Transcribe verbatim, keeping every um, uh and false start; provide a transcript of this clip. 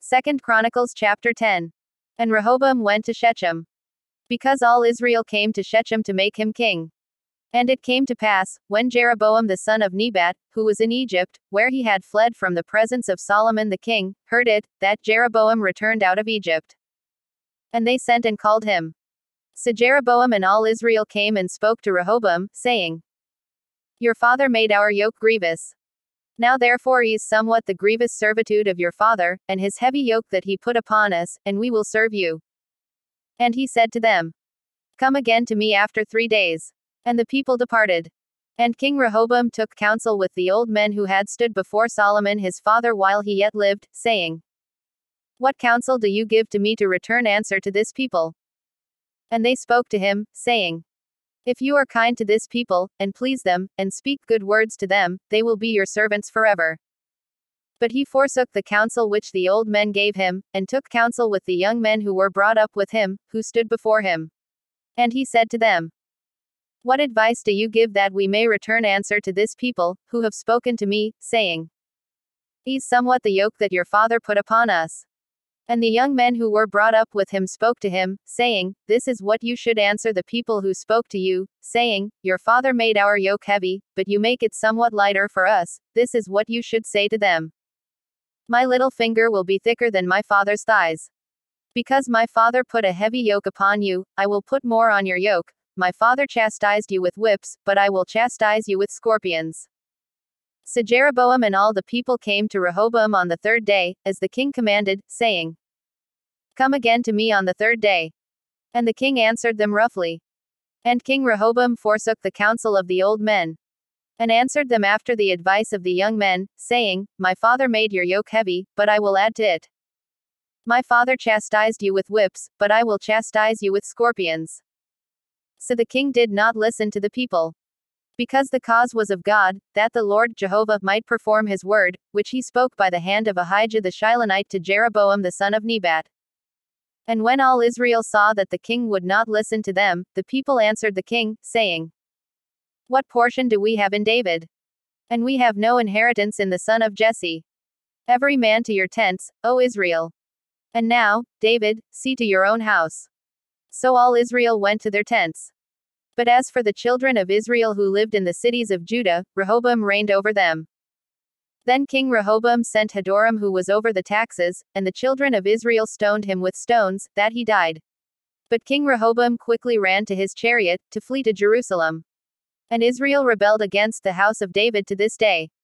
Second Chronicles chapter ten. And Rehoboam went to Shechem, because all Israel came to Shechem to make him king. And it came to pass, when Jeroboam the son of Nebat, who was in Egypt, where he had fled from the presence of Solomon the king, heard it, that Jeroboam returned out of Egypt. And they sent and called him. So Jeroboam and all Israel came and spoke to Rehoboam, saying, Your father made our yoke grievous. Now therefore ease somewhat the grievous servitude of your father, and his heavy yoke that he put upon us, and we will serve you. And he said to them, Come again to me after three days. And the people departed. And King Rehoboam took counsel with the old men who had stood before Solomon his father while he yet lived, saying, What counsel do you give to me to return answer to this people? And they spoke to him, saying, If you are kind to this people, and please them, and speak good words to them, they will be your servants forever. But he forsook the counsel which the old men gave him, and took counsel with the young men who were brought up with him, who stood before him. And he said to them, What advice do you give that we may return answer to this people, who have spoken to me, saying, Ease somewhat the yoke that your father put upon us? And the young men who were brought up with him spoke to him, saying, This is what you should answer the people who spoke to you, saying, Your father made our yoke heavy, but you make it somewhat lighter for us. This is what you should say to them. My little finger will be thicker than my father's thighs. Because my father put a heavy yoke upon you, I will put more on your yoke. My father chastised you with whips, but I will chastise you with scorpions. So Jeroboam and all the people came to Rehoboam on the third day, as the king commanded, saying, Come again to me on the third day. And the king answered them roughly. And King Rehoboam forsook the counsel of the old men, and answered them after the advice of the young men, saying, My father made your yoke heavy, but I will add to it. My father chastised you with whips, but I will chastise you with scorpions. So the king did not listen to the people, because the cause was of God, that the Lord Jehovah might perform his word, which he spoke by the hand of Ahijah the Shilonite to Jeroboam the son of Nebat. And when all Israel saw that the king would not listen to them, the people answered the king, saying, What portion do we have in David? And we have no inheritance in the son of Jesse. Every man to your tents, O Israel. And now, David, see to your own house. So all Israel went to their tents. But as for the children of Israel who lived in the cities of Judah, Rehoboam reigned over them. Then King Rehoboam sent Hadoram who was over the taxes, and the children of Israel stoned him with stones, that he died. But King Rehoboam quickly ran to his chariot, to flee to Jerusalem. And Israel rebelled against the house of David to this day.